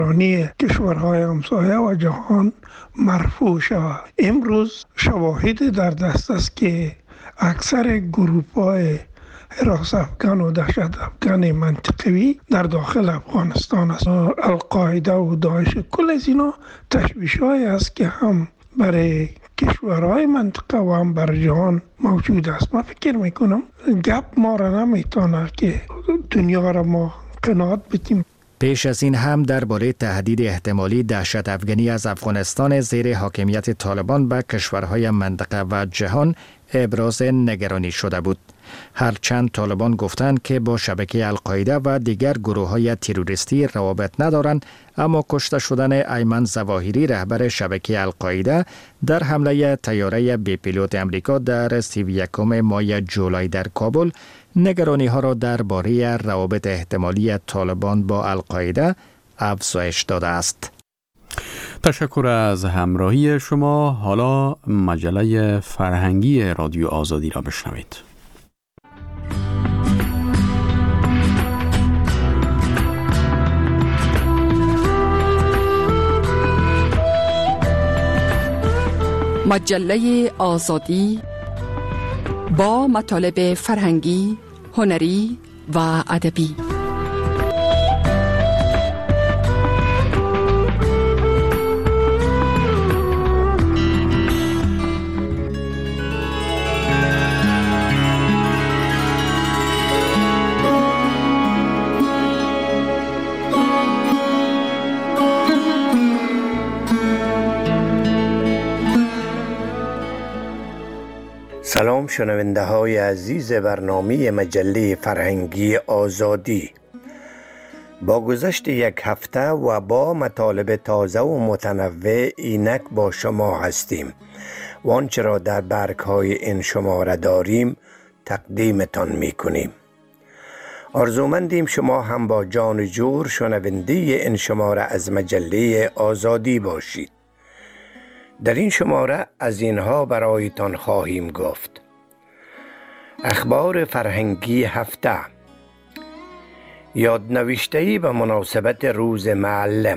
رانی کشورهای همسایه و جهان مرفوع شود. امروز شواهد در دست است که اکثر گروه‌های حراس افغان و دهشت افغان منطقوی در داخل افغانستان است. القاعده و داعش کل از اینا تشویش‌هایی است که هم برای کشورهای منطقه و هم بر جهان موجود است. من فکر میکنم گپ ما را نمیتونه که دنیا را ما قناعت بدیم. پیش از این هم درباره تهدید احتمالی دهشت افغانی از افغانستان زیر حاکمیت طالبان به کشورهای منطقه و جهان ابراز نگرانی شده بود. هرچند طالبان گفتند که با شبکه القاعده و دیگر گروه‌های تروریستی روابط ندارند، اما کشته شدن ایمن ظواهری رهبر شبکه القاعده در حمله طیاره بی پیلوت امریکا در 31 ماه جولای در کابل نگرانی ها را درباره روابط احتمالی طالبان با القاعده افزایش داده است. تشکر از همراهی شما. حالا مجله فرهنگی رادیو آزادی را بشنوید. مجله آزادی با مطالب فرهنگی، هنری و ادبی. سلام شنونده های عزیز برنامه مجله فرهنگی آزادی. با گذشت یک هفته و با مطالب تازه و متنوع اینک با شما هستیم و آنچه را در برگ های این شماره داریم تقدیمتان می کنیم. آرزومندیم شما هم با جان جور شنونده این شماره از مجله آزادی باشید. در این شماره از اینها برایتان خواهیم گفت: اخبار فرهنگی هفته، یادنوشته‌ای به مناسبت روز معلم،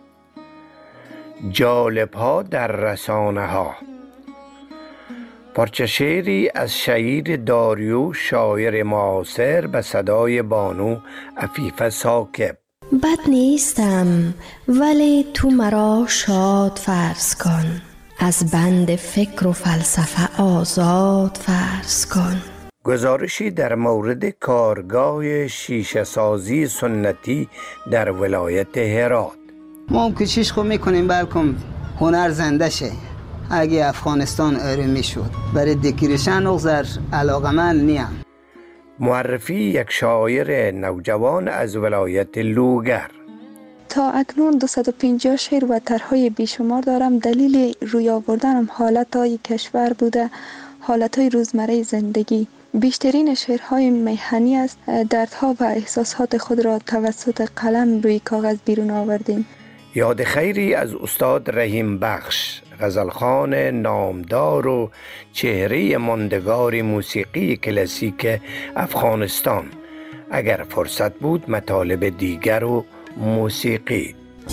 جالب‌ها در رسانه ها، پارچه شعری از شاعر داریوش شاعر معاصر به صدای بانو عفیفه ثاقب. بد نیستم ولی تو مرا شاد فرض کن، از بند فکر و فلسفه آزاد فرض کن. گزارشی در مورد کارگاه شیشه سازی سنتی در ولایت هرات. ما هم کوشش خود میکنیم بلکم هنر زنده شه. اگه افغانستان آرومی شد برای دکیرشن اغزر علاقمند نیم. معرفی یک شاعر نوجوان از ولایت لوگر. تا اکنون 250 شعر و طرح‌های بیشمار دارم. دلیل روی آوردنم حالت‌های کشور بوده، حالت‌های روزمره زندگی. بیشترین شعرهای میهنی است. دردها و احساسات خود را توسط قلم روی کاغذ بیرون آوردیم. یاد خیری از استاد رحیم بخش، غزلخوان نامدار و چهره ماندگار موسیقی کلاسیک افغانستان. اگر فرصت بود مطالب دیگر و موسیقی.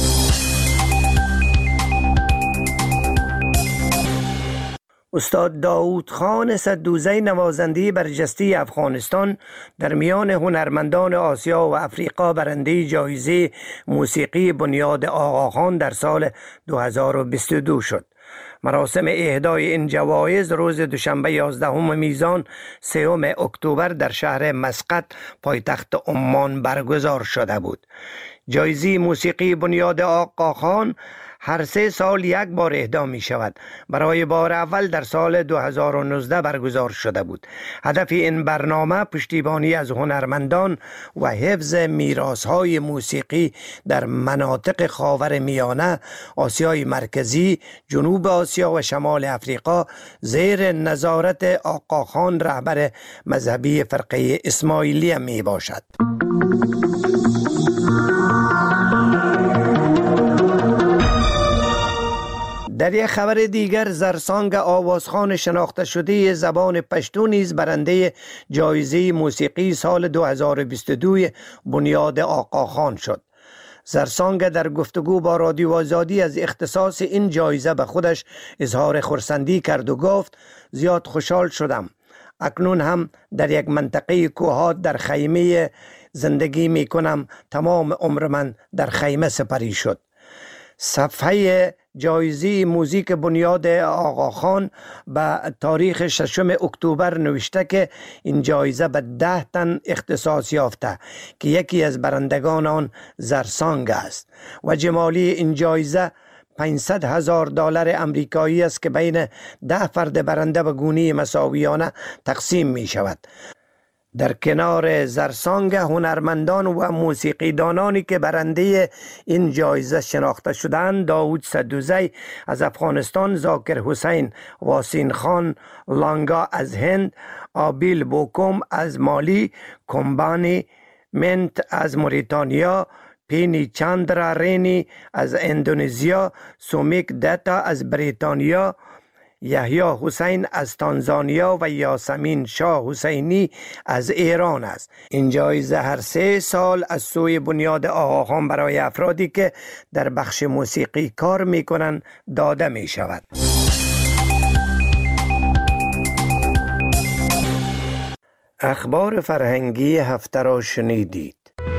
استاد داود خان صدوزی نوازنده برجسته افغانستان در میان هنرمندان آسیا و افریقا برنده جایزه موسیقی بنیاد آقاخان در سال 2022 شد. مراسم اهدای این جوایز روز دوشنبه 11 میزان 3 اکتبر در شهر مسقط پایتخت عمان برگزار شده بود. جایزه موسیقی بنیاد آقاخان هر 3 سال یک بار اهدا می شود. برای بار اول در سال 2019 برگزار شده بود. هدف این برنامه پشتیبانی از هنرمندان و حفظ میراث‌های موسیقی در مناطق خاور میانه، آسیای مرکزی، جنوب آسیا و شمال افریقا زیر نظارت آقاخان رهبر مذهبی فرقه اسماعیلیه می باشد. در یک خبر دیگر، زرسانگ آوازخوان شناخته شده زبان پشتو نیز برنده جایزه موسیقی سال 2022 بنیاد آقاخان شد. زرسانگ در گفتگو با رادیو آزادی از اختصاص این جایزه به خودش اظهار خرسندی کرد و گفت زیاد خوشحال شدم. اکنون هم در یک منطقه کوهات در خیمه زندگی می کنم. تمام عمر من در خیمه سپری شد. صفحه جایزه موزیک بنیاد آقاخان به تاریخ 6 اکتبر نوشته که این جایزه به 10 تن اختصاص یافته که یکی از برندگان آن زرسانگ است و جمالی این جایزه $500,000 امریکایی است که بین 10 فرد برنده به گونه مساویانه تقسیم می شود. در کنار زرسانگ هنرمندان و موسیقیدانانی که برنده این جایزه شناخته شدند داود سدوزی از افغانستان، ذاکر حسین واسین خان لانگا از هند، آبیل بوکوم از مالی، کمبانی منت از موریتانیا، پینی چاندرا رینی از اندونزیا، سومیک دتا از بریتانیا، یحیی حسین از تانزانیا و یاسمین شاه حسینی از ایران است. این جایزه هر 3 سال از سوی بنیاد آقاخان برای افرادی که در بخش موسیقی کار می کنند داده می شود. اخبار فرهنگی هفته را شنیدید.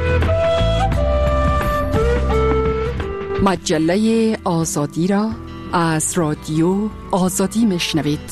مجله آزادی را از رادیو آزادی میشنوید.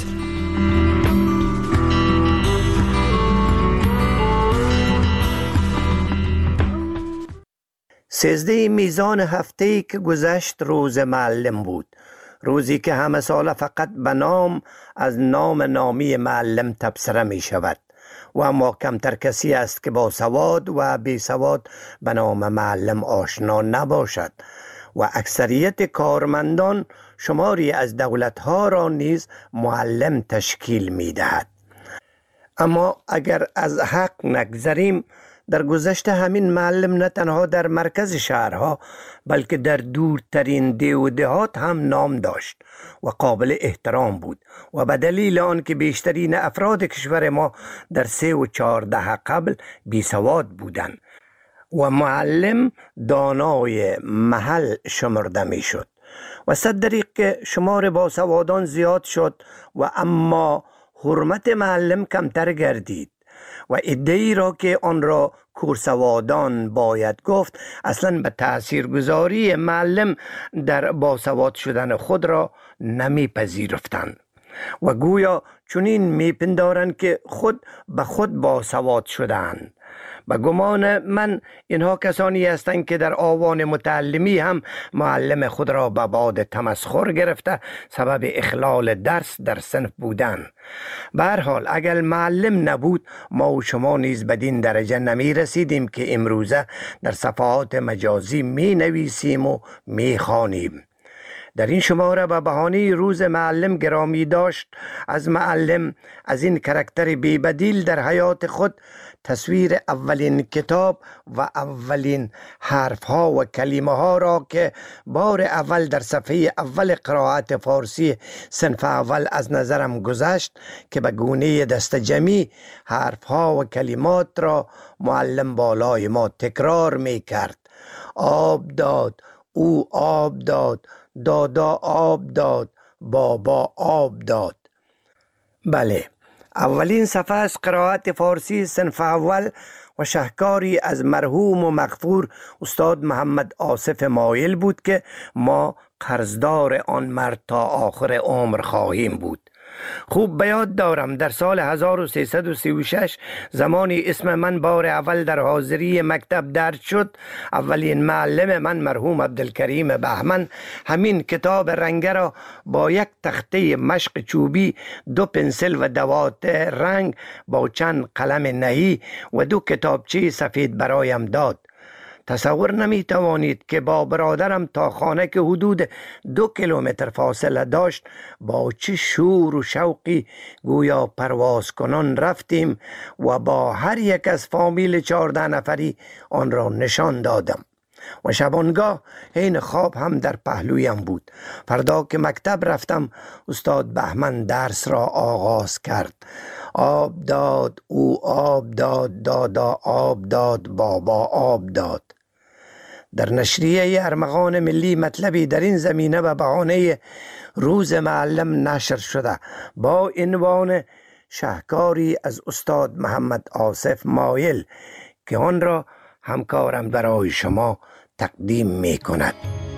13 میزان هفته‌ای که گذشت روز معلم بود. روزی که همه سال فقط به نام از نام نامی معلم تبصره می شود و اما کمتر کسی است که با سواد و بی سواد به نام معلم آشنا نباشد و اکثریت کارمندان شماری از دولتها را نیز معلم تشکیل می دهد. اما اگر از حق نگذریم، در گذشته همین معلم نه تنها در مرکز شهرها بلکه در دورترین ده و دهات هم نام داشت و قابل احترام بود و به دلیل آن که بیشترین افراد کشور ما در 3 و 4 دهه قبل بی سواد بودند و معلم دانای محل شمرده می شد و صد دریغ که شمار باسوادان زیاد شد و اما حرمت معلم کمتر گردید و ادعی را که آن را کورسوادان باید گفت اصلا به تاثیرگذاری معلم در باسواد شدن خود را نمی پذیرفتند و گویا چنین می پندارند که خود به خود باسواد شدند. به گمان من اینها کسانی هستند که در آوان متعلمی هم معلم خود را به باد تمسخر گرفته سبب اخلال درس در صنف بودند. به هر حال اگر معلم نبود ما و شما نیز بدین درجه نمی رسیدیم که امروزه در صفحات مجازی می نویسیم و می خوانیم. در این شماره به بهانه روز معلم گرامی داشت از معلم، از این کاراکتر بی بدیل در حیات خود، تصویر اولین کتاب و اولین حرفها و کلمه ها را که بار اول در صفحه اول قرائت فارسی صنف اول از نظرم گذشت که به گونه دست جمعی حرفها و کلمات را معلم بالای ما تکرار می کرد. آب داد، او آب داد، دادا آب داد، بابا آب داد. بله، اولین صفحه از قرائت فارسی صنف اول و شهکاری از مرحوم و مغفور استاد محمد آصف مایل بود که ما قرضدار آن مرد تا آخر عمر خواهیم بود. خوب به یاد دارم در سال 1336 زمانی اسم من بار اول در حاضری مکتب درج شد، اولین معلم من مرحوم عبدالکریم بهمن همین کتاب رنگه را با یک تخته مشق چوبی، 2 پنسل و دوات رنگ با چند قلم نهی و 2 کتابچه سفید برایم داد. تصور نمی توانید که با برادرم تا خانه که حدود 2 کیلومتر فاصله داشت با چه شور و شوقی گویا پرواز کنان رفتیم و با هر یک از فامیل 14 نفری آن را نشان دادم و شبانگاه حین خواب هم در پهلویم بود. فردا که مکتب رفتم استاد بهمن درس را آغاز کرد. آب داد، او آب داد، دادا آب داد، بابا آب داد. در نشریه ارمغان ملی مطلبی در این زمینه به بهانه روز معلم نشر شده با عنوان شهکاری از استاد محمد آصف مایل که آن را همکارم برای شما تقدیم می کند.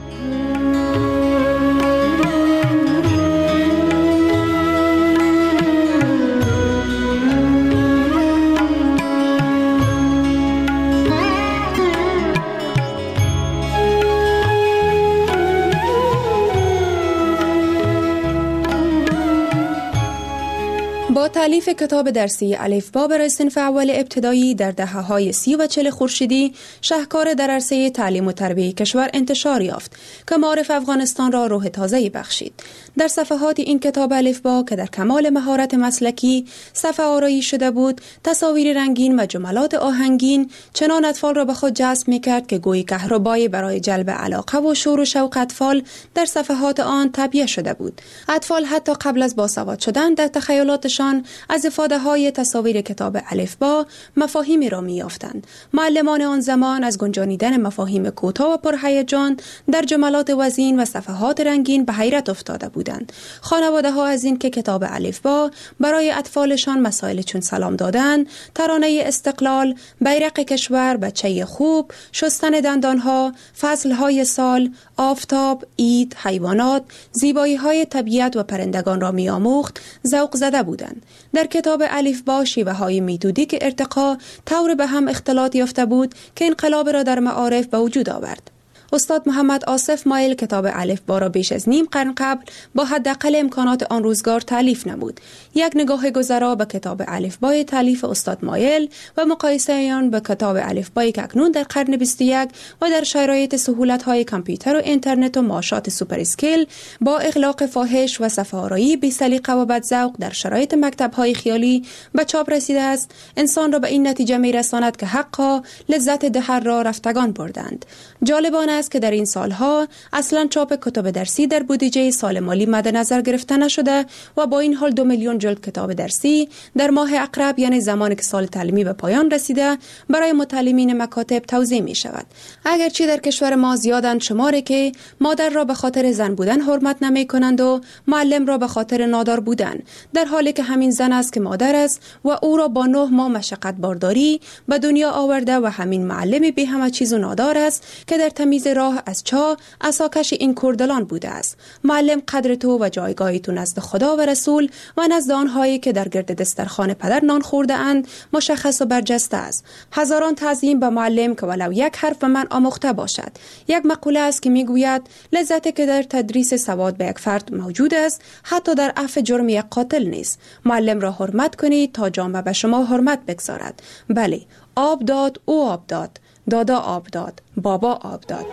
با تألیف کتاب درسی الفبا برای صنف اول ابتدایی در دهه‌های 30 و 40 خورشیدی، شهکار در عرصه تعلیم و تربیت کشور انتشار یافت که معارف افغانستان را روح تازه‌ای بخشید. در صفحات این کتاب الفبا که در کمال مهارت مسلکی صفحه آرایی شده بود، تصاویر رنگین و جملات آهنگین چنان اطفال را به خود جذب می‌کرد که گویی کهربایی برای جلب علاقه و شور و شوق اطفال در صفحات آن تعبیه شده بود. اطفال حتی قبل از باسواد شدن در تخیلاتشان از افاده‌های تصاویر کتاب الفبا مفاهیمی را می‌یافتند. معلمان آن زمان از گنجانیدن مفاهیم کوتاه و پرهیجان در جملات وزین و صفحات رنگین به حیرت افتاده بودند. خانواده‌ها از این که کتاب الفبا برای اطفالشان مسائل چون سلام دادن، ترانه استقلال، بیرق کشور، بچه خوب، شستن دندانها، فصل‌های سال، آفتاب، عید، حیوانات، زیبایی‌های طبیعت و پرندگان را می‌آموخت، ذوق زده بودند. در کتاب الفبا شیوه‌های میتودیک ارتقا طور به هم اختلاط یافته بود که انقلاب را در معارف به وجود آورد. استاد محمد آصف مایل کتاب الفبا را بیش از نیم قرن قبل با حداقل امکانات آن روزگار تالیف نمود. یک نگاه گذرا به کتاب الفبای تالیف استاد مایل و مقایسه آن به کتاب الفبایی که اکنون در قرن 21 و در شرایط سهولت‌های کامپیوتر و اینترنت و ماشات سوپر اسکیل با اغلاق فاحش و صفحه‌آرایی بی سلیقه و بدذوق در شرایط مکتب‌های خیالی به چاپ رسیده است، انسان را به این نتیجه می‌رساند که حقا لذت دهر را رفتگان بردند. جالبانه است که در این سالها اصلا چاپ کتاب درسی در بودجه سال مالی مد نظر گرفته نشده و با این حال 2 میلیون جلد کتاب درسی در ماه اقرب، یعنی زمانی که سال تعلیمی به پایان رسیده، برای متعلمین مکاتب توزیع می شود. اگرچه در کشور ما زیادند شماری که مادر را به خاطر زن بودن حرمت نمی کنند و معلم را به خاطر نادار بودن، در حالی که همین زن است که مادر است و او را با 9 ماه مشقت بارداری به دنیا آورده و همین معلم بی همه چیز و نادار است که در تمیز راه از چاه عصاکش این کردلان بوده است. معلم قدر تو و جایگاه تو نزد خدا و رسول و نزد آنهایی که در گرد دسترخوان پدر نان خورده اند مشخص و برجسته است. هزاران تعظیم به معلم که ولو یک حرف به من آموخته باشد. یک مقوله است که میگوید لذتی که در تدریس سواد به یک فرد موجود است حتی در عفو جرم یک قاتل نیست. معلم را حرمت کنید تا جامعه به شما حرمت بگذارد. بله، آب داد او آب داد، دادا آب داد، بابا آب داد.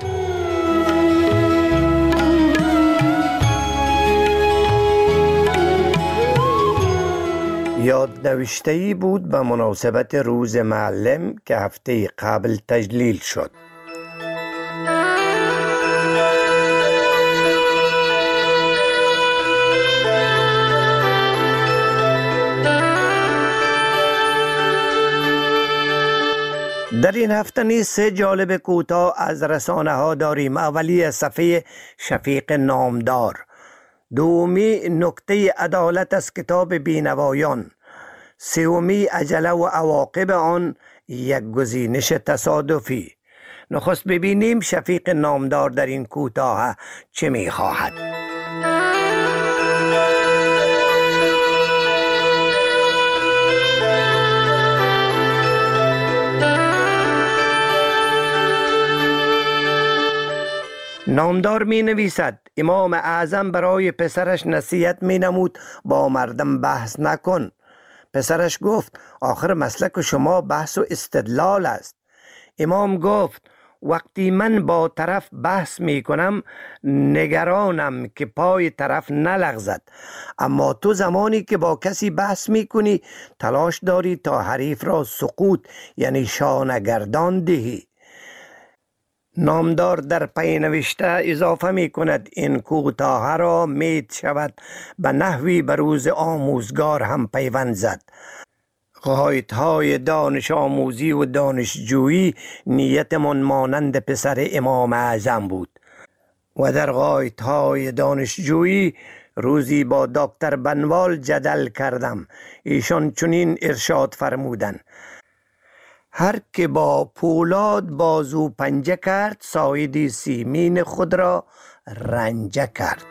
یادنوشته‌ای بود به مناسبت روز معلم که هفته قبل تجلیل شد. در این هفته نیز 3 جالب کوتاه از رسانه ها داریم. اولی از صفحه شفیق نامدار، دومی نکته عدالت از کتاب بینوایان، سومی عجله و عواقب آن، یک گزینش تصادفی. نخست ببینیم شفیق نامدار در این کوتاه چه می خواهد. نامدار می نویسد امام اعظم برای پسرش نصیحت می نمود با مردم بحث نکن. پسرش گفت آخر مسلک شما بحث و استدلال است. امام گفت وقتی من با طرف بحث می کنم نگرانم که پای طرف نلغزد، اما تو زمانی که با کسی بحث می کنی تلاش داری تا حریف را سقوط یعنی شانگردان دهی. نامدار در پی نوشته اضافه می کند این کوتاه را مید شود به نحوی به روز آموزگار هم پیوند زد. غایت‌های دانش آموزی و دانشجویی نیتمان مانند پسر امام اعظم بود و در غایت‌های دانشجویی روزی با دکتر بنوال جدل کردم. ایشان چنین ارشاد فرمودند: هر که با پولاد بازو پنجه کرد، ساید سیمین خود را رنجه کرد.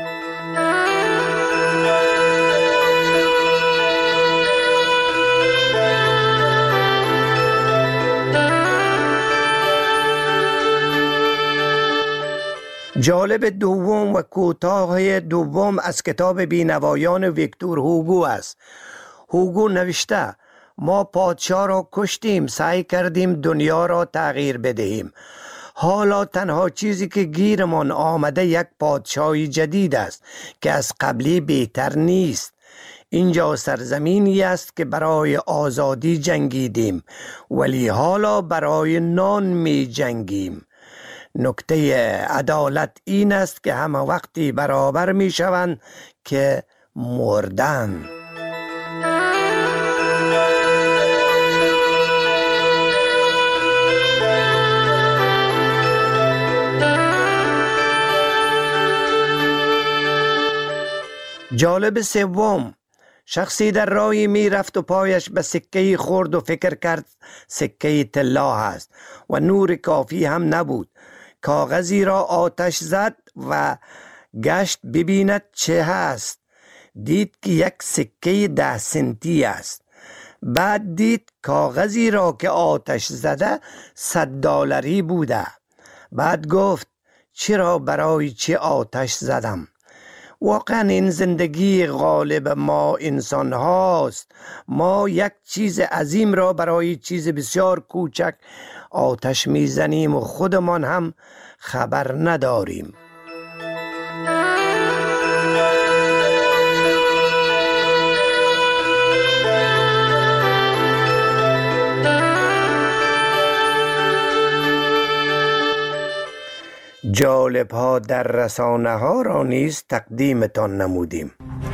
جالب دوم و کوتاه دوم از کتاب بینوایان ویکتور هوگو است. هوگو نوشته: ما پادشاه را کشتیم، سعی کردیم دنیا را تغییر بدهیم. حالا تنها چیزی که گیرمان آمده یک پادشاهی جدید است که از قبلی بهتر نیست. اینجا سرزمینی است که برای آزادی جنگیدیم، ولی حالا برای نان می جنگیم. نکته عدالت این است که همه وقتی برابر می شوند که مردن. جالب سوم: شخصی در راهی می رفت و پایش به سکه‌ای خورد و فکر کرد سکه طلا است و نور کافی هم نبود. کاغذی را آتش زد و گشت ببیند چه هست. دید که یک سکه 10 سنتی است. بعد دید کاغذی را که آتش زده $100 بوده. بعد گفت: چرا برای چه آتش زدم؟ واقعا این زندگی غالب ما انسان هاست. ما یک چیز عظیم را برای چیز بسیار کوچک آتش میزنیم و خودمان هم خبر نداریم. جالب ها در رسانه ها را نیز تقدیمتان نمودیم.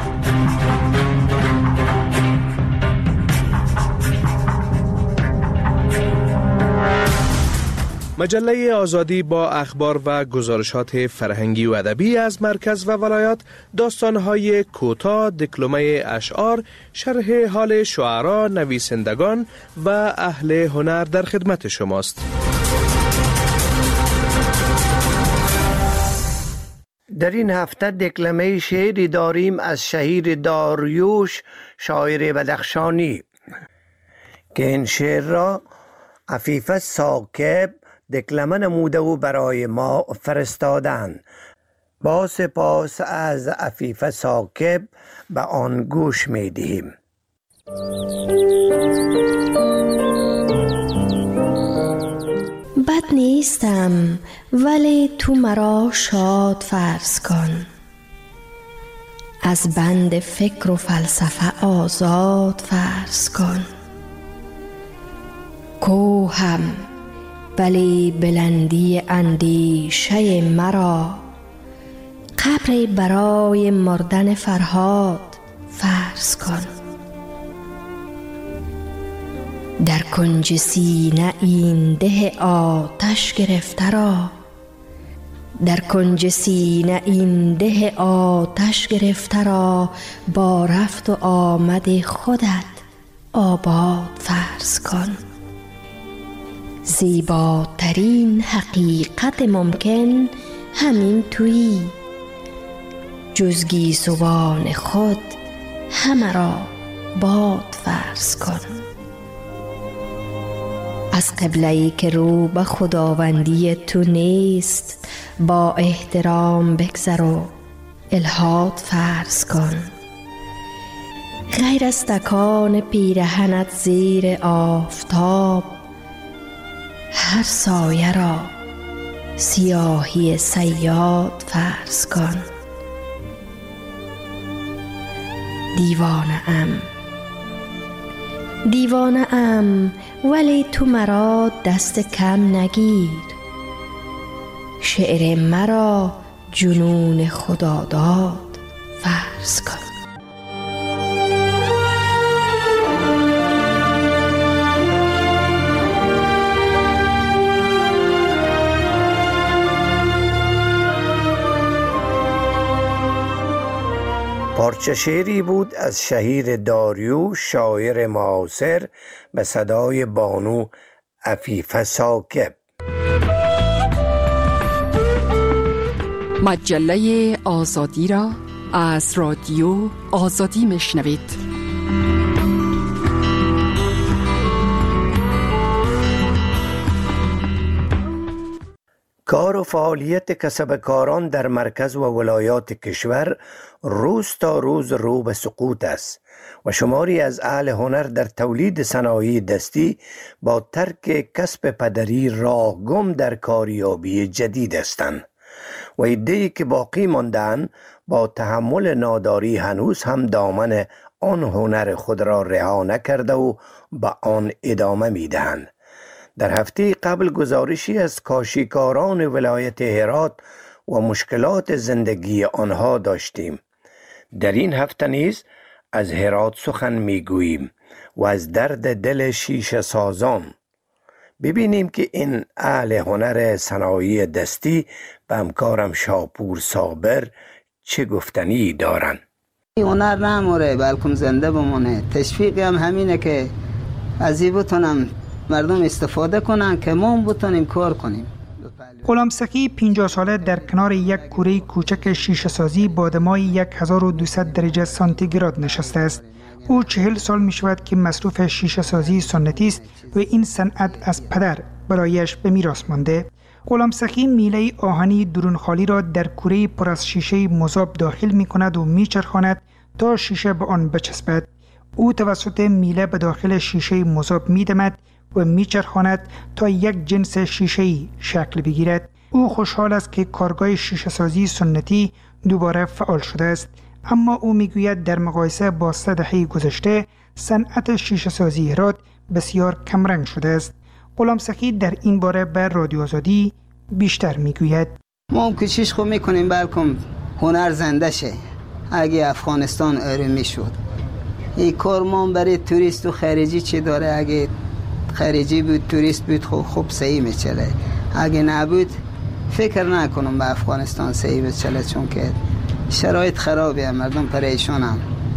مجله آزادی با اخبار و گزارشات فرهنگی و ادبی از مرکز و ولایات، داستان‌های کوتاه، دکلمه اشعار، شرح حال شعرا، نویسندگان و اهل هنر در خدمت شماست. در این هفته دکلمه شعری داریم از شهیر داریوش، شاعر بدخشانی، که این شعر را عفیفه ثاقب دکلمه نموده و برای ما فرستادند. با سپاس از عفیفه ثاقب به آن گوش می دهیم. بد نیستم ولی تو مرا شاد فرض کن، از بند فکر و فلسفه آزاد فرض کن. کوهم ولی بلندی اندیشه مرا، قبری برای مردن فرهاد فرض کن. در کنج سینه این ده آتش گرفته را، در کنج سینه این ده آتش گرفته را، با رفت و آمد خودت آباد فرض کن. زیباترین حقیقت ممکن همین تویی، جز گیسوان خود همه را باد فرض کن. از قبله‌ای که رو به خداوندی تو نیست، با احترام بگذر و الحاد فرض کن. غیر از تکان پیرهنت زیر آفتاب، هر سایه را سیاهی صیاد فرض کن. دیوانه ام ولی تو مرا دست کم نگیر، شعر مرا جنون خداداد فرض کن. پارچه شعری بود از شهیر داریوش شاعر معاصر به صدای بانو عفیفه ساکب. مجله آزادی را از رادیو آزادی میشنوید. کار و فعالیت کسبکاران در مرکز و ولایات کشور روز تا روز رو به سقوط است و شماری از اهل هنر در تولید صنایع دستی با ترک کسب پدری راه گم در کاریابی جدید هستند و عده‌ای که باقی مانده‌اند با تحمل ناداری هنوز هم دامن آن هنر خود را رها نکرده و به آن ادامه می‌دهند. در هفته قبل گزارشی از کاشیکاران ولایت هرات و مشکلات زندگی آنها داشتیم. در این هفته نیز از هرات سخن میگوییم و از درد دل شیشه سازان. ببینیم که این اهل هنر صنایع دستی به همکارم شاپور صابر چه گفتنی دارن. هنر نموره بلکه زنده بمونه. تشویقی هم همینه که از این بتونم مردم استفاده کنن که ما بتونیم کار کنیم. غلام سکی 50 ساله در کنار یک کوره کوچک شیشه سازی با دمای 1200 درجه سانتیگراد نشسته است. او 40 سال می شود که مصروف شیشه سازی سنتی است و این صنعت از پدر برایش به میراث مانده. غلام سکی میله آهنی درونخالی را در کوره پر از شیشه مذاب داخل می کند و می چرخاند تا شیشه به آن بچسبد. او توسط میله به داخل شیشه مذاب می دمد و میچرخاند تا یک جنس شیشه‌ای شکل بگیرد. او خوشحال است که کارگاه شیشه سازی سنتی دوباره فعال شده است، اما او میگوید در مقایسه با 3 دهه گذشته صنعت شیشه سازی هرات بسیار کمرنگ شده است. غلام سکی در این باره به رادیو آزادی بیشتر میگوید. ما کوشش خو میکنیم بلکه هنر زنده شه. اگه افغانستان آروم شد این کار ما برای توریست و خارجی چی داره؟ اگه خارجی بود توریست بود خوب صحیح میچله، اگه نبود فکر نکنم به افغانستان صحیح بچله، چون که شرایط خرابه، مردم پریشانم،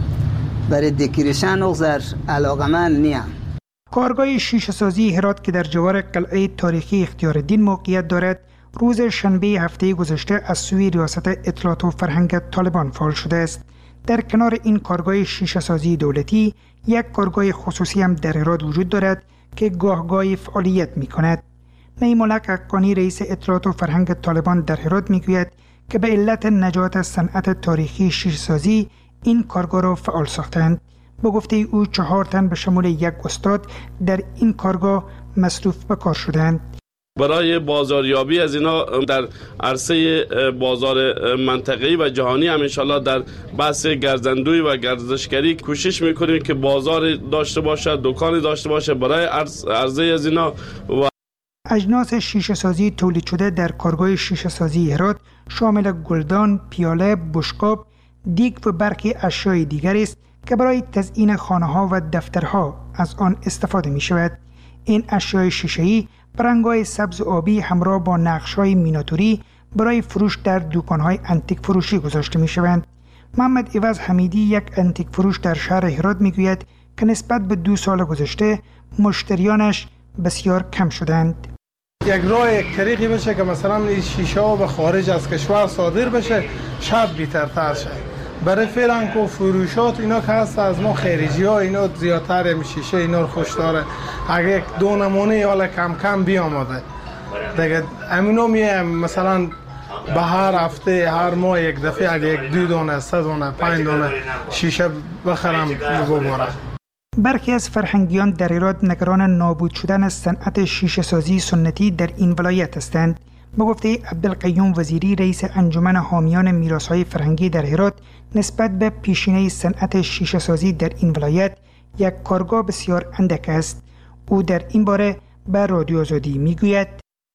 برای دکیرشن اغزر علاقمند نیم. کارگاه شیشه سازی هرات که در جوار قلعه تاریخی اختیارالدین موقعیت دارد روز شنبه هفته گذشته از سوی ریاست اطلاعات و فرهنگ طالبان فعال شده است. در کنار این کارگاه شیشه سازی دولتی یک کارگاه خصوصی هم در هرات وجود دارد که گاهگاهی فعالیت می کند. میمولک حقانی رئیس اطلاعات و فرهنگ طالبان در هرات می گوید که به علت نجات صنعت تاریخی شیشه سازی این کارگاه را فعال ساختند. با گفته او 4 تن به شمول یک استاد در این کارگاه مصروف به کار شدند. برای بازاریابی از اینا در عرصه بازار منطقه‌ای و جهانی هم انشالله در بحث گردندوی و گردشگری کوشش میکنیم که بازار داشته باشه، دکانی داشته باشه برای عرضه از اینا. و اجناس شیشه سازی تولید شده در کارگاه شیشه سازی هرات شامل گلدان، پیاله، بشقاب، دیگ و برخی اشیاء دیگر است که برای تزیین خانه‌ها و دفترها از آن استفاده می شود. این اشیاء شیشه‌ای برنگ‌های سبز و آبی همراه با نقش‌های میناتوری برای فروش در دکان‌های انتیک فروشی گذاشته می‌شوند. محمد عوض حمیدی یک انتیک فروش در شهر هرات می‌گوید که نسبت به 2 سال گذشته مشتریانش بسیار کم شدند. یک راه یک طریقی بشه که مثلا این شیشه ها به خارج از کشور صادر بشه، شاید بهترتر شه. برای فرانک و فروشات اینا که هست از ما خارجی ها اینا زیادتر شیشه اینا رو خوش داره. اگه 2 نمونه حالا کم کم بیامده دیگه امینو میایم مثلا به هر هفته هر ماه یک دفعه اگه 1-2 دانه 3 دانه 5 دانه شیشه بخرم ببرم. برخی از فرهنگیان در هرات نگران نابود شدن صنعت شیشه سازی سنتی در این ولایت هستند. با گفته عبدالقیوم وزیری رئیس انجمن حامیان میراث‌های فرهنگی در هرات نسبت به پیشینه صنعت شیشه سازی در این ولایت یک کارگاه بسیار اندک است. او در این باره به رادیو آزادی میگوید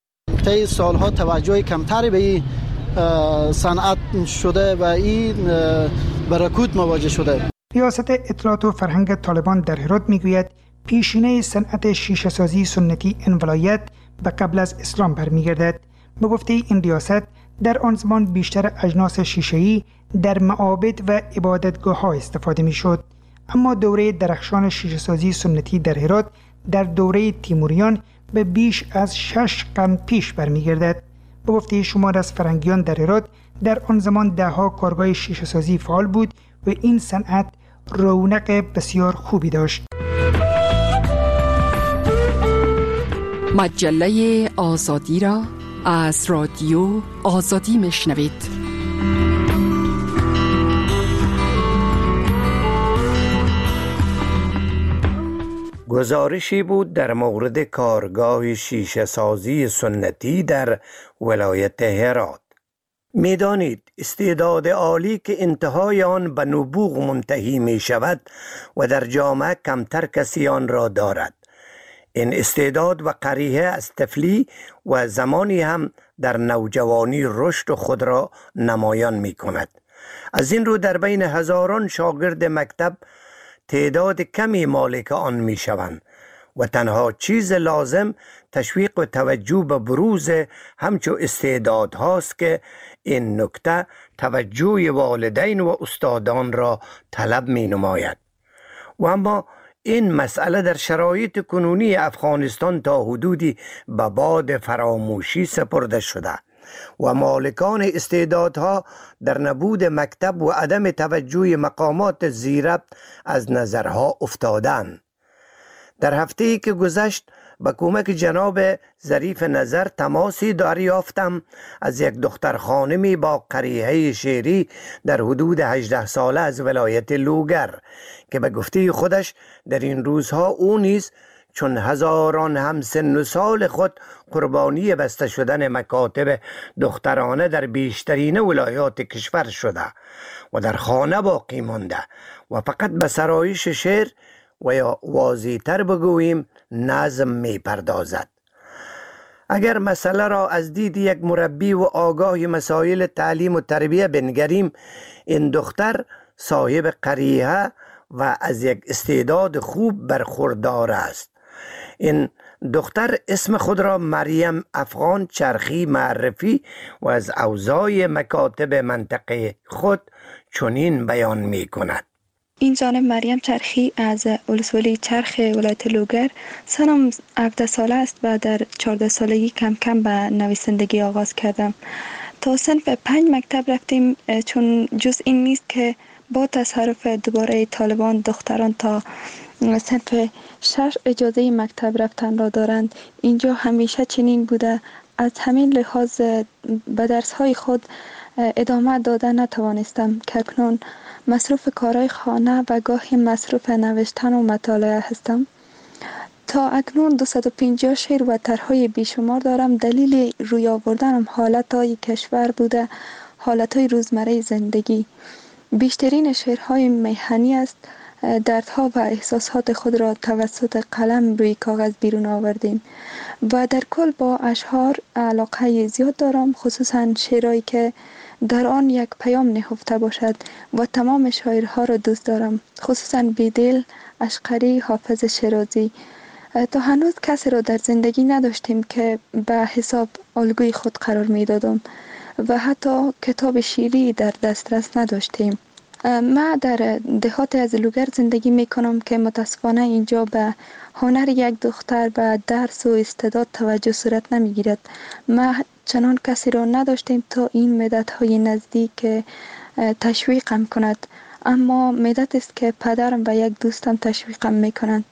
طی سالها توجه کمتری به این صنعت شده و این برکوت مواجه شده. ریاست اطلاعات و فرهنگ طالبان در هرات میگوید پیشینه صنعت شیشه سازی سنتی این ولایت به قبل از اسلام برمیگردد. به گفته این ریاست در آن زمان بیشتر اجناس شیشه‌ای در معابد و عبادتگاه‌ها استفاده می‌شد. اما دوره درخشان شیشه‌سازی سنتی در هرات در دوره تیموریان به بیش از 6 قرن پیش برمیگردد. به گفته شمار از فرنگیان در هرات در آن زمان ده‌ها کارگاه شیشه‌سازی فعال بود و این صنعت رونق بسیار خوبی داشت. مجله آزادی را از رادیو آزادی میشنوید. گزارشی بود در مورد کارگاه شیشه سازی سنتی در ولایت هرات. می‌دانید استعداد عالی که انتهای آن به نبوغ منتهی می شود و در جامعه کمتر کسی آن را دارد. این استعداد و قریحه از طفلی و زمانی هم در نوجوانی رشد خود را نمایان می کند. از این رو در بین هزاران شاگرد مکتب تعداد کمی مالک آن می شوند و تنها چیز لازم تشویق و توجه به بروز همچو استعداد هاست که این نکته توجه والدین و استادان را طلب می نماید. و اما این مسئله در شرایط کنونی افغانستان تا حدودی به باد فراموشی سپرده شده و مالکان استعدادها در نبود مکتب و عدم توجه مقامات زیربط از نظرها افتادند. در هفته‌ای که گذشت با کمک جناب ظریف نظر تماسی دریافتم از یک دختر خانمی با قریحه شعری در حدود 18 ساله از ولایت لوگر که به گفته خودش در این روزها او نیز چون هزاران همسن و سال خود قربانی بسته شدن مکاتب دخترانه در بیشترین ولایات کشور شده و در خانه باقی مانده و فقط به سرایش شعر و یا واضح‌تر بگوییم نظم می پردازد. اگر مسئله را از دید یک مربی و آگاه مسائل تعلیم و تربیه بنگریم، این دختر صاحب قریحه و از یک استعداد خوب برخوردار است. این دختر اسم خود را مریم افغان چرخی معرفی و از اوضاع مکاتب منطقه خود چنین بیان می کند. این جانب مریم چرخی از ولسوالی چرخ ولایت لوگر. سنم 17 ساله است و در 14 سالگی کم کم به نویسندگی آغاز کردم. تا صنف 5 مکتب رفتیم، چون جز این نیست که با تصرف دوباره طالبان دختران تا صنف 6 اجازه مکتب رفتن را دارند. اینجا همیشه چنین بوده. از همین لحاظ به درس‌های خود ادامه دادن نتوانستم که اکنون مصروف کارهای خانه و گاهی مصروف نوشتن و مطالعه هستم. تا اکنون 250 شعر و طرحهای بیشمار دارم. دلیل روی آوردنم حالتهای کشور بوده، حالتهای روزمره زندگی. بیشترین شعرهای میهنی است. دردها و احساسات خود را توسط قلم روی کاغذ بیرون آوردیم و در کل با اشعار علاقه زیاد دارم، خصوصا شعرهایی که در آن یک پیام نهفته باشد و تمام شاعرها را دوست دارم، خصوصا بیدل، اشقری، حافظ شیرازی. تا هنوز کسی را در زندگی نداشتیم که به حساب الگوی خود قرار می دادم و حتی کتاب شیری در دسترس نداشتیم. من در دهات از لوگر زندگی می کنم که متاسفانه اینجا به هنر یک دختر به درس و استعداد توجه صورت نمی گیرد. ما چنان کسی را نداشتیم تا این مدت های نزدیک تشویقم کند، اما مدت است که پدرم و یک دوستم تشویقم می کنند.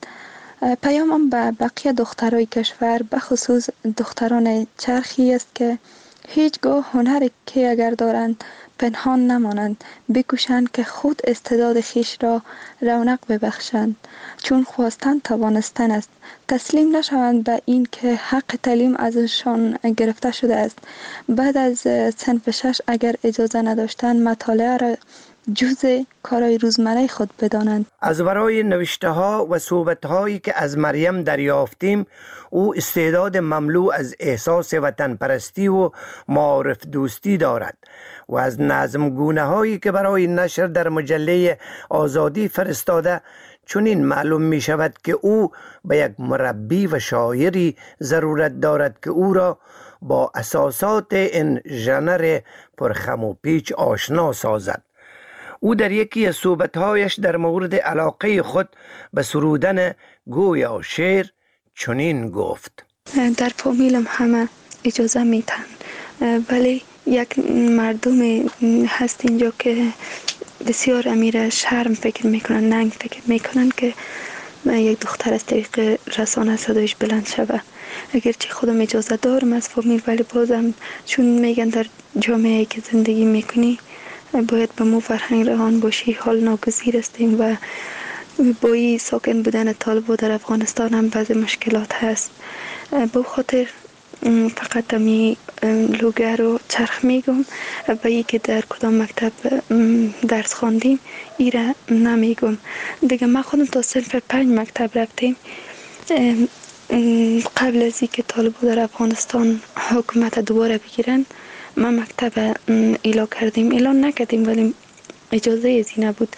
پیامم به بقیه دخترای کشور، به خصوص دختران چرخی است که هیچگاه هنر که اگر دارند پنهان نمانند، بکوشند که خود استعداد خیش را رونق ببخشند، چون خواستن توانستن است. تسلیم نشوند به این که حق تعلیم ازشان گرفته شده است. بعد از صنف 6 اگر اجازه نداشتن مطالعه را جزء کارهای روزمره خود بدانند. از برای نوشته ها و صحبت هایی که از مریم دریافتیم، او استعداد مملو از احساس وطن پرستی و معارف دوستی دارد و از نظم گونه هایی که برای نشر در مجله آزادی فرستاده چنین معلوم می شود که او به یک مربی و شاعری ضرورت دارد که او را با اساسات این ژانر پرخم و پیچ آشنا سازد. او در یکی از صحبت‌هایش در مورد علاقه خود به سرودن گویا شعر چنین گفت: در فامیلم همه اجازه میتن، ولی یک مردم هست اینجا که بسیار امیر شرم فکر میکنن، ننگ فکر میکنن که یک دختر از طریق رسانه صدایش بلند شوه. اگرچه خودم اجازه دارم از فامیل، ولی بازم چون میگن در جامعه که زندگی میکنی باید به مو فرهنگ رهان باشی، حال ناگزیر استیم و با این ساکن بودن طالبا در افغانستان هم بعضی مشکلات هست. به خاطر فقط می لوگه رو چرخ میگم و ای که در کدام مکتب درس خواندیم ای را نمیگم دیگه. ما خودم تا صنف 5 مکتب رفتیم. قبل از اینکه طالبا در افغانستان حکومت دوباره بگیرن ما مکتب اعلان نکردیم، ولی اجازه از این نبود.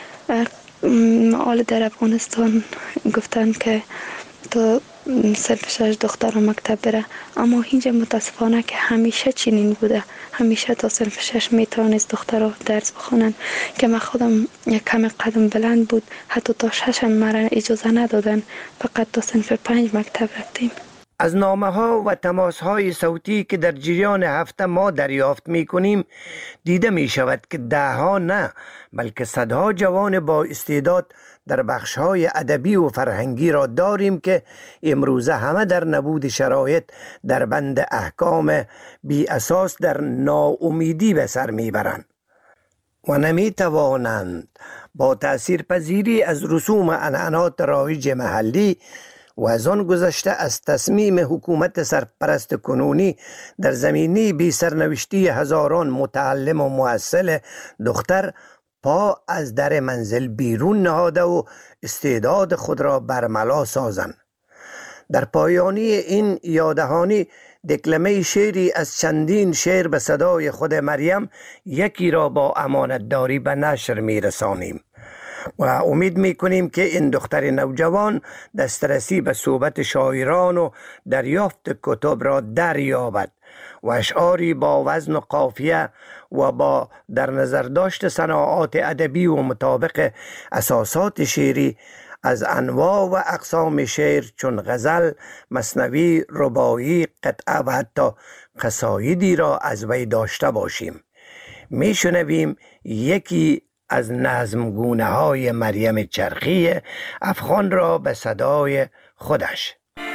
در افغانستان گفتن که تا صنف 6 دختر مکتب بره، اما اینجا متاسفانه که همیشه چنین بوده، همیشه تا صنف 6 میتونست دخترها درس بخونن که من خودم یک کم قدم بلند بود، حتی تا 6 هم مرا اجازه ندادن، فقط تا صنف 5 مکتب رفتیم. از نامه ها و تماس های صوتی که در جریان هفته ما دریافت می کنیم دیده می شود که ده ها نه بلکه صدها جوان با استعداد در بخش های ادبی و فرهنگی را داریم که امروزه همه در نبود شرایط در بند احکام بی اساس در ناامیدی به سر می برند و نمی توانند با تأثیر پذیری از رسوم عنعنات رایج محلی و از آن گذشته از تصمیم حکومت سرپرست کنونی در زمینه بی سرنوشتی هزاران متعلم و محصل دختر پا از در منزل بیرون نهاده و استعداد خود را برملا سازند. در پایانی این یادهانی دکلمه شعری از چندین شعر به صدای خود مریم یکی را با امانتداری به نشر می رسانیم و امید می کنیم که این دختر نوجوان دسترسی به صحبت شاعران و دریافت کتب را دریابد و اشعاری با وزن و قافیه و با در نظر داشت صناعات ادبی و مطابق اساسات شعری از انواع و اقسام شعر چون غزل، مثنوی، رباعی، قطعه و حتی قصایدی را از وی داشته باشیم. می شنویم یکی از نظمگونه های مریم چرخی افغان را به صدای خودش.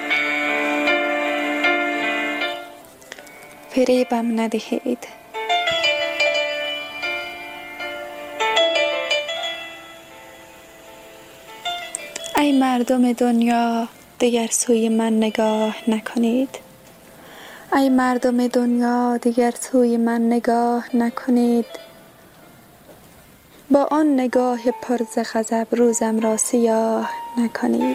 فریبم ندهید، ای مردم دنیا دیگر سوی من نگاه نکنید. ای مردم دنیا دیگر سوی من نگاه نکنید. با آن نگاه پر ز غضب روزم را سیاه نکنید.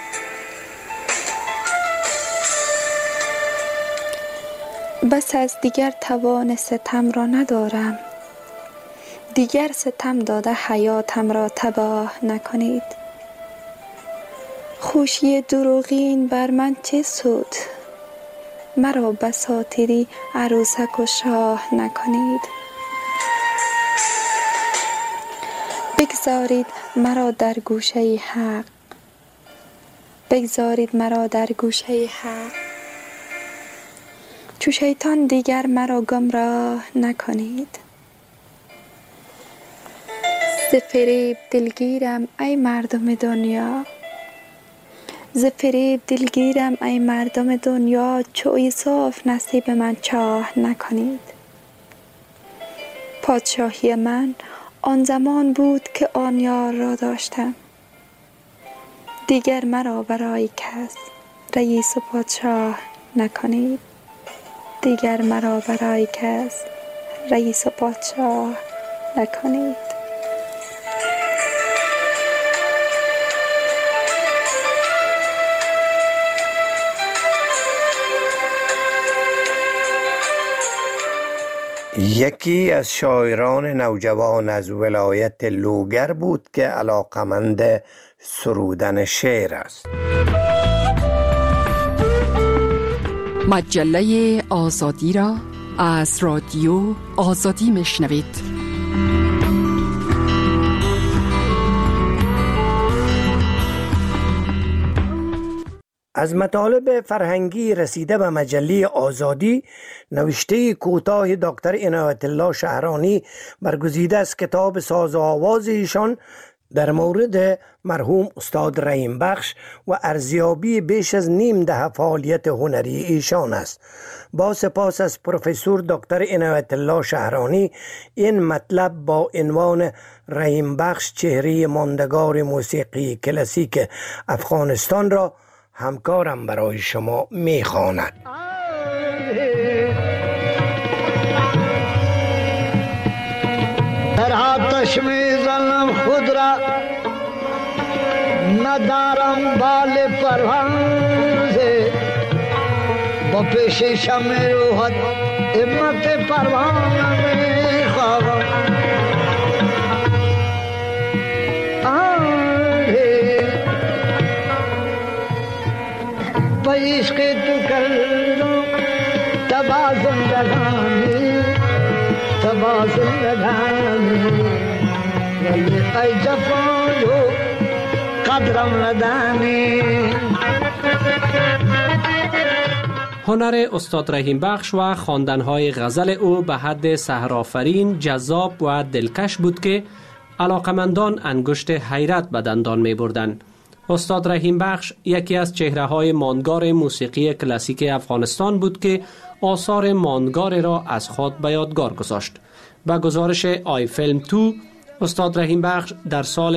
بس از دیگر توان ستم را ندارم، دیگر ستم داده حیاتم را تباه نکنید. خوشی دروغین بر من چه سود، مرا بساطری عروسک و شاه نکنید. بگذارید مرا در گوشه حق، بگذارید مرا در گوشه حق. چو شیطان دیگر مرا گمراه نکنید. ز فریب دلگیرم ای مردم دنیا، ز فریب دلگیرم ای مردم دنیا. چو یوسف نصیب من چاه نکنید. پادشاهی من آن زمان بود که آن یار را داشتم، دیگر مرا برای کس رئیس و پادشاه نکنید. دیگر مرا برای کس رئیس و پادشاه نکنید. یکی از شاعران نوجوان از ولایت لوگر بود که علاقمند سرودن شعر است. مجله آزادی را از رادیو آزادی میشنوید. از مطالب فرهنگی رسیده به مجله آزادی، نوشته کوتاه دکتر عنایت الله شهرانی برگزیده از کتاب ساز و آواز ایشان در مورد مرحوم استاد رحیم بخش و ارزیابی بیش از نیم دهه فعالیت هنری ایشان است. با سپاس از پروفسور دکتر عنایت الله شهرانی، این مطلب با عنوان رحیم بخش چهره ماندگار موسیقی کلاسیک افغانستان را همکارم برای شما میخواند. در آتش میزنم خود را، ندارم بال پروانه، با پیش شمع روحت امت پروانه میخواهم. عشق تو کردم تبا زندگانی، تبا زندگانی، ولی ای جفایو قدرم ندانی. هنر استاد رحیم بخش و خواندن‌های غزل او به حد سحرآفرین، جذاب و دلکش بود که علاقمندان انگشت حیرت به دندان می‌بردند. استاد رحیم بخش یکی از چهره‌های ماندگار موسیقی کلاسیک افغانستان بود که آثار ماندگار را از خود به یادگار گذاشت. با گزارش آی فیلم 2، استاد رحیم بخش در سال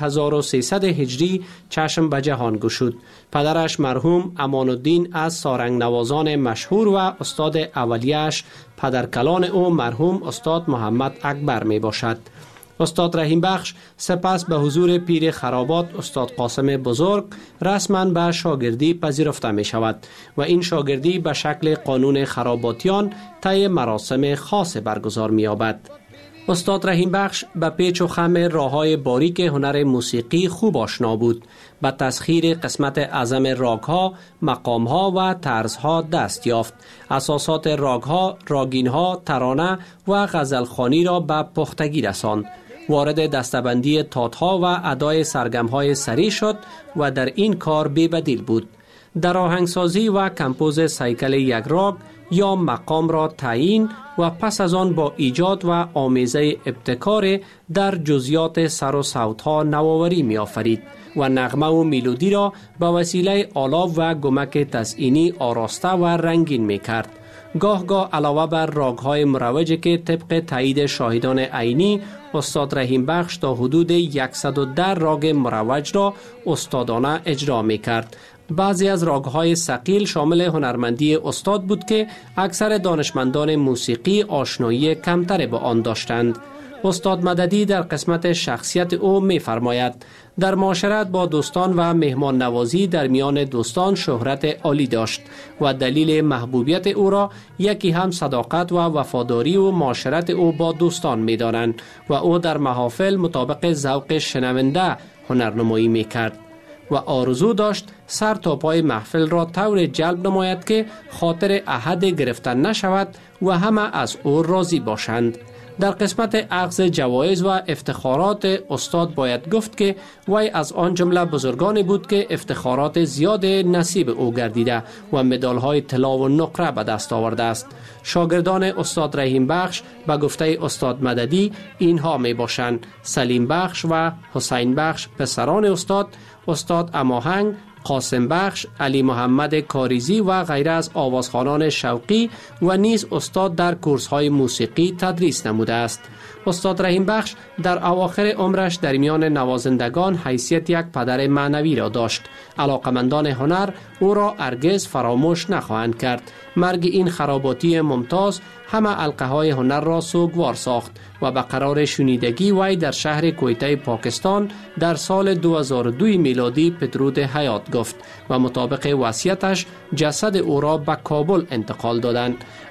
1300 هجری چشم به جهان گشود. پدرش مرحوم امان الدین از سارنگ نوازان مشهور و استاد اولیه‌اش پدرکلان او مرحوم استاد محمد اکبر می باشد. استاد رحیم بخش سپس به حضور پیر خرابات استاد قاسم بزرگ رسما به شاگردی پذیرفته می شود و این شاگردی به شکل قانون خراباتیان طی مراسم خاص برگزار می یابد. استاد رحیم بخش به پیچ و خم راه‌های باریک هنر موسیقی خوب آشنا بود. به تسخیر قسمت اعظم راگ‌ها، مقام‌ها و طرزها دست یافت. اساسات راگ‌ها، راگین‌ها، ترانه و غزلخوانی را به پختگی رساند. وارد دستبندی تات‌ها و ادای سرگم‌های سری شد و در این کار بی‌بدیل بود. در آهنگسازی و کمپوز سیکل یک راگ یا مقام را تعیین و پس از آن با ایجاد و آمیزه ابتکار در جزئیات سر و صوت‌ها نوآوری می‌آفرید و نغمه و میلودی را به وسیله آلاف و گمک تزئینی آراسته و رنگین می‌کرد. گاه علاوه بر راگ‌های مروجی که طبق تایید شاهدان عینی استاد رحیم بخش تا حدود 110 راگ مروج را استادانه اجرا می‌کرد. بعضی از راگ‌های ثقیل شامل هنرمندی استاد بود که اکثر دانشمندان موسیقی آشنایی کمتر با آن داشتند. استاد مددی در قسمت شخصیت او می‌فرماید: در معاشرت با دوستان و مهمان نوازی در میان دوستان شهرت عالی داشت و دلیل محبوبیت او را یکی هم صداقت و وفاداری و معاشرت او با دوستان می‌دانند و او در محافل مطابق ذوق شنونده هنرنمایی می‌کرد و آرزو داشت سر تا پای محفل را طور جلب نماید که خاطر احد گرفتن نشود و همه از او راضی باشند. در قسمت اخذ جوایز و افتخارات استاد باید گفت که وی از آن جمله بزرگانی بود که افتخارات زیاد نصیب او گردیده و مدال‌های طلا و نقره به دست آورده است. شاگردان استاد رحیم بخش به گفته استاد مددی اینها می باشند: سلیم بخش و حسین بخش پسران استاد، استاد اماهنگ، قاسم بخش، علی محمد کاریزی و غیره از آوازخوانان شوقی و نیز استاد در کورس‌های موسیقی تدریس نموده است. استاد رحیم بخش در اواخر عمرش در میان نوازندگان حیثیت یک پدر معنوی را داشت. علاقمندان هنر او را هرگز فراموش نخواهند کرد. مرگ این خراباتی ممتاز همه حلقه‌های هنر را سوگوار ساخت و به قرار شنیدگی وی در شهر کویته پاکستان در سال 2002 میلادی بدرود حیات گفت و مطابق وصیتش جسد او را به کابل انتقال دادند.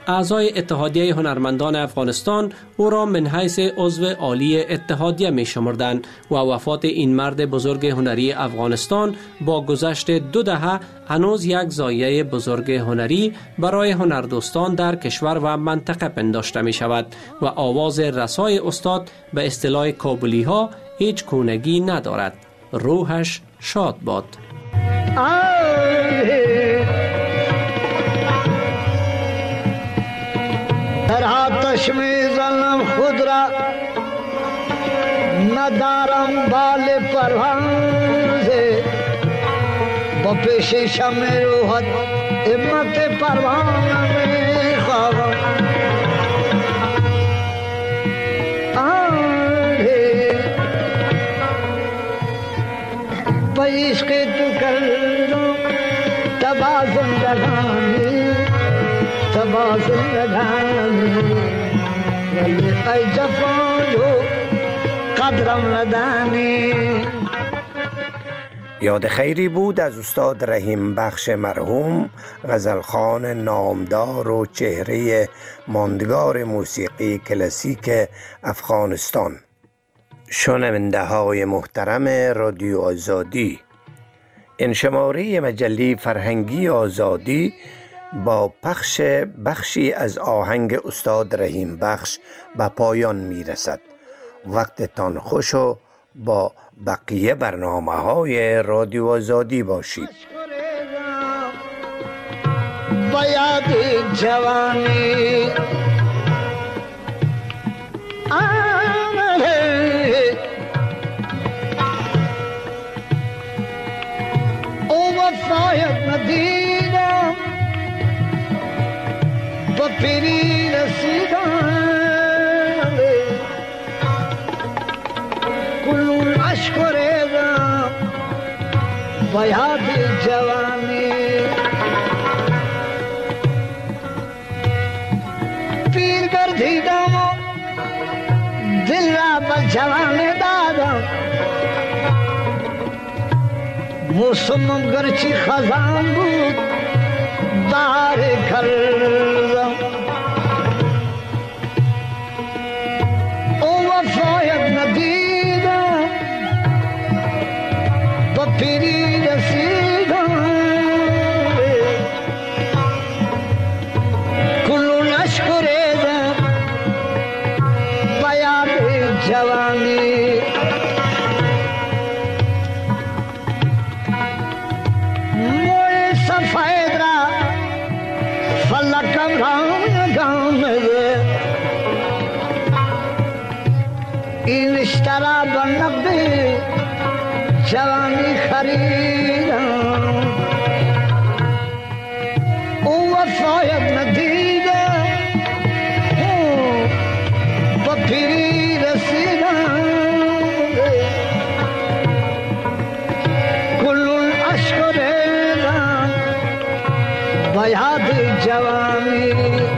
اعضای اتحادیه هنرمندان افغانستان او را من حیث عضو عالی اتحادیه می شمردند و وفات این مرد بزرگ هنری افغانستان با گذشت 2 دهه هنوز یک ضایعه بزرگ هنری برای هنردوستان در کشور و منطقه پنداشته می شود و آواز رسای استاد به اصطلاح کابلی ها هیچ کونگی ندارد. روحش شاد باد. در آتش میزنم خود را ندارم بال پروانه با پیش شمع روحت امت پروانه میخواهم با عشق تو کردم تبا زندگانی تبا زندگانی ولی ای جفایو قدرم ندانی. یاد خیری بود از استاد رحیم بخش مرحوم، غزلخوان نامدار و چهره ماندگار موسیقی کلاسیک افغانستان. شنونده های محترم رادیو آزادی، این شماره مجله فرهنگی آزادی با پخش بخشی از آهنگ استاد رحیم بخش به پایان می رسد. وقتتان خوش و با بقیه برنامه های رادیو آزادی باشید. با یاد جوانی او وفایت ندیدم با پیری رسیدم کلون عشق ریدم با یاد جوانی پیر گردیدم و دل را به جوانی دادم موسمم گرچه خزان بود بهار کردم او وفایت ندیدم با پیری رسیدم کلون عشق ریدم با یاد جوانی موی سفید را فلکم رنگم ده این اشترا بنقدی جوانی خریدم او وفایت ندیده با پیری رسیدم کلون عشق ریدم با یاد جوانی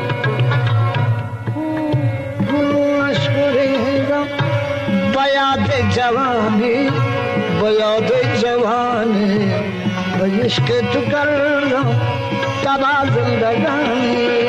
کلون عشق ریدم با یاد جوانی با یاد جوانی با عشق تو کردم تبا زندگانی.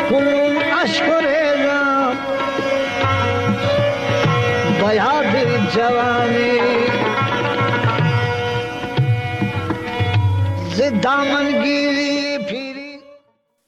کنون اشکرم با یاد جوانی ز دامن گیری